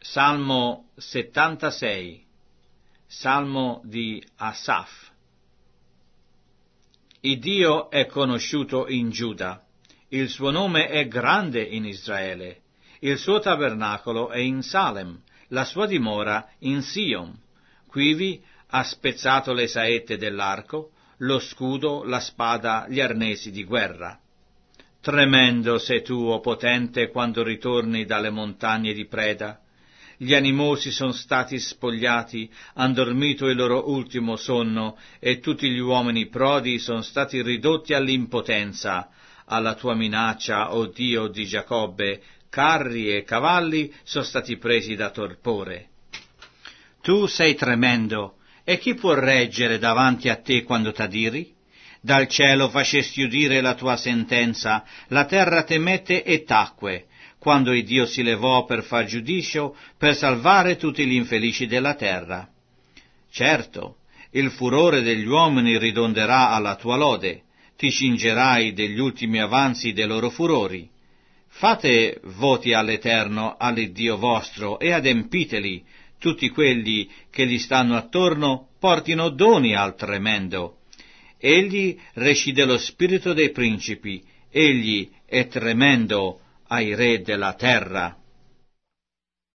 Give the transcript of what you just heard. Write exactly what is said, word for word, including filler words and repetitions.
Salmo settantasei. Salmo di Asaf. Il Dio è conosciuto in Giuda, il suo nome è grande in Israele, il suo tabernacolo è in Salem, la sua dimora in Sion. Quivi ha spezzato le saette dell'arco, lo scudo, la spada, gli arnesi di guerra. Tremendo sei tu, o potente, quando ritorni dalle montagne di preda. Gli animosi sono stati spogliati, han dormito il loro ultimo sonno, e tutti gli uomini prodi sono stati ridotti all'impotenza. Alla tua minaccia, o Dio di Giacobbe, carri e cavalli sono stati presi da torpore. Tu sei tremendo, e chi può reggere davanti a te quando t'adiri? Dal cielo facesti udire la tua sentenza, la terra temette e tacque, quando il Dio si levò per far giudicio, per salvare tutti gli infelici della terra. Certo, il furore degli uomini ridonderà alla tua lode, ti cingerai degli ultimi avanzi dei loro furori. Fate voti all'Eterno, all'Iddio vostro, e adempiteli. Tutti quelli che gli stanno attorno portino doni al tremendo. Egli recide lo spirito dei principi, egli è tremendo ai re della terra.